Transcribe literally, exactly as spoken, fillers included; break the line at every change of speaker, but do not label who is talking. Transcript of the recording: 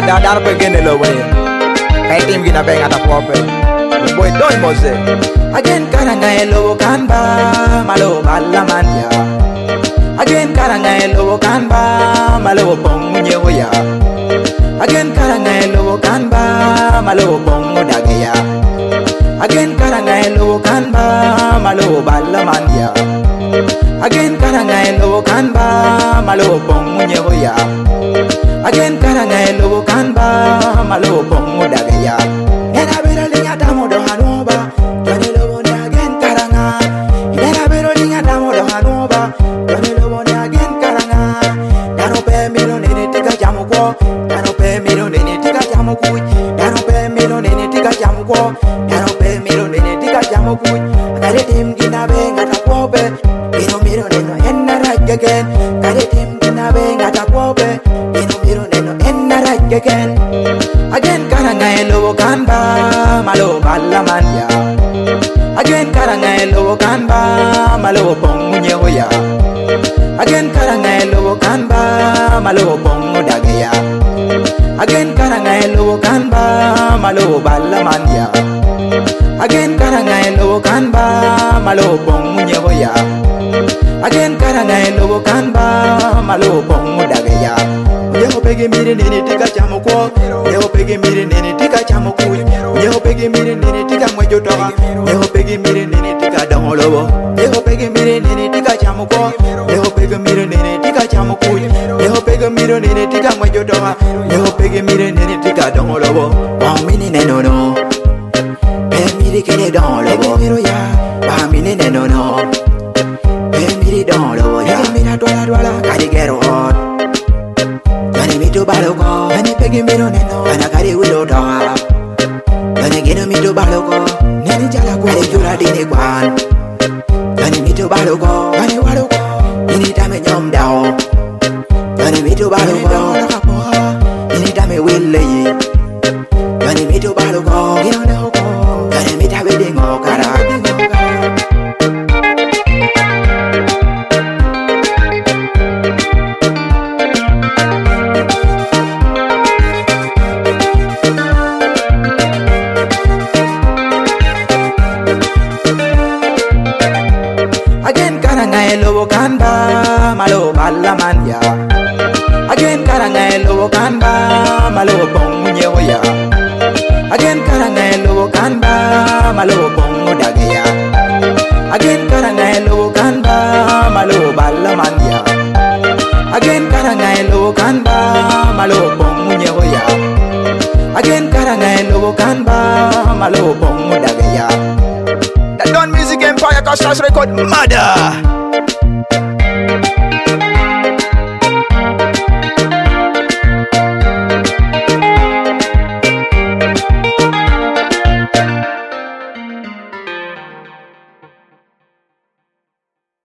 da dar begin lo way kai tim gina be ngata pope boy don mose again karanga elo kanba malo balamanya again karanga elo kanba malo bongunye hoya again karanga elo kanba malo bongo dagaya again karanga elo kanba malo balamanya again karanga elo kanba malo bongunye hoya again karanga elo kanba malo bongo dagaya era bero linya damo do hanoba done lo bone again karanga era bero linya damo do hanoba done lo bone again karanga dano pe miro nene tika jamu ko dano pe miro nene tika jamu ku dano pe miro nene tika jamu ko dano pe miro nene tika jamu ku kare tim gina be ngata ko be miro miro neno enna again kare tim gina be ngata ko be miro miro neno enna again again karanga elo kanba malo balamanya again karanga elo kanba malo bongunye hoya again karanga elo kanba malo bongu dagaya again karanga elo kanba malo balamanya again karanga elo kanba malo bongunye hoya again karanga elo kanba malo bongu dagaya Yeho pege mire nene tika chamuko Yeho pege mire nene tika chamuku Yeho pege mire nene tika mwejo toga Yeho pege mire nene tika dangolobo Yeho pege mire nene tika chamuko Yeho pege mire nene tika chamuku Yeho pege mire nene tika mwejo toga Yeho pege mire nene tika dangolobo Wao mini neno no Pe mire kene dangolobo Wao mini neno no Pe mire dangolobo Ya mira dwala dwala Kari gero hot Gani mito baloko, gani pegi miro neno, gana kari wilo toha. Gani gino mito baloko, nani jala kwa, gani jura dini kwan. Gani mito baloko, gani waloko, ini tame nyom dao. Gani mito baloko, ini tame wile yi. Gani mito baloko, gani mita wedingo kara. Elo kanba malo balamanya again karanga elo kanba malo bongunye hoya again karanga elo kanba malo bongu dagaya again karanga elo kanba malo balamanya again karanga elo kanba malo bongunye hoya again karanga elo kanba malo bongu dagaya. The Don Music Empire Construction Record Mother